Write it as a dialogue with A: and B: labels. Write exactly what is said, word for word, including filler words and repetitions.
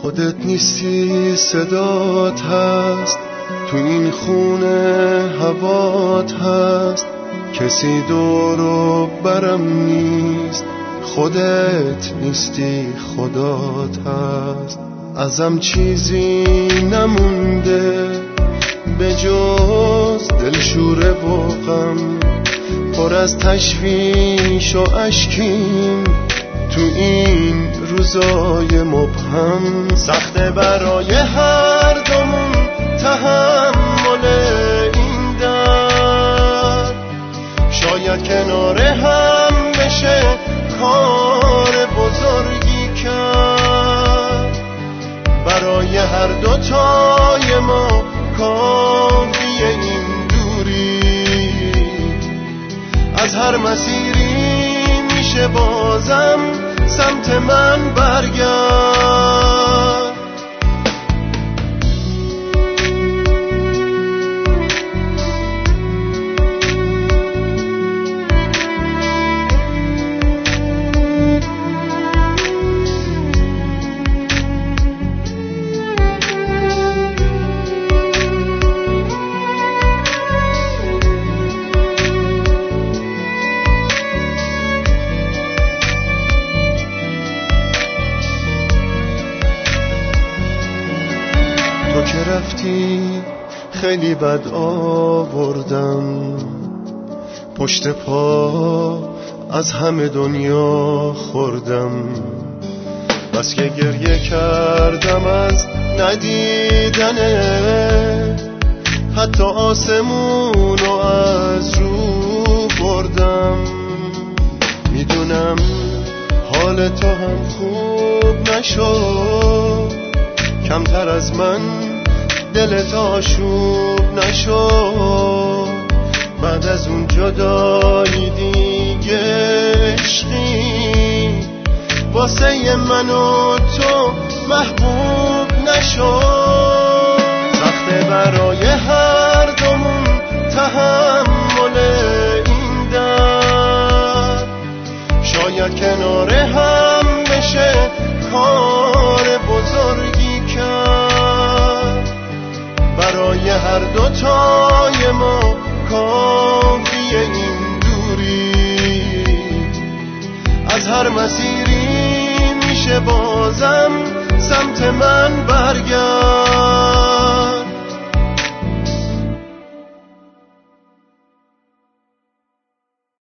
A: خودت نیستی صدات هست، تو این خونه هوات هست، کسی دورو برم نیست، خودت نیستی خدات هست. ازم چیزی نمونده به جز دلشوره و غم، پر از تشویش و اشکیم تو این روزای مبهم. سخته برای هر دومون تحمل این درد، شاید کنار هم بشه کار بزرگی کرد. برای هر دوتای ما کافیه این دوری، از هر مسیری میشه بازم سمت من برگرد. تو که رفتی خیلی بد آوردم، پشت پا از همه دنیا خوردم. بس که گریه کردم از ندیدنه، حتی آسمون رو از رو بردم. میدونم حال تو هم خوب نشد، کمتر از من دلت آشوب نشد. بعد از اون جدایی دیگه عشقی واسه من و تو محبوب نشد. سخته برای هر دومون تحمل این درد، شاید کنار هم بشه کار بزرگی کرد. برای هر دوتای ما کافیه این دوری، از هر مسیری میشه بازم سمت من برگرد.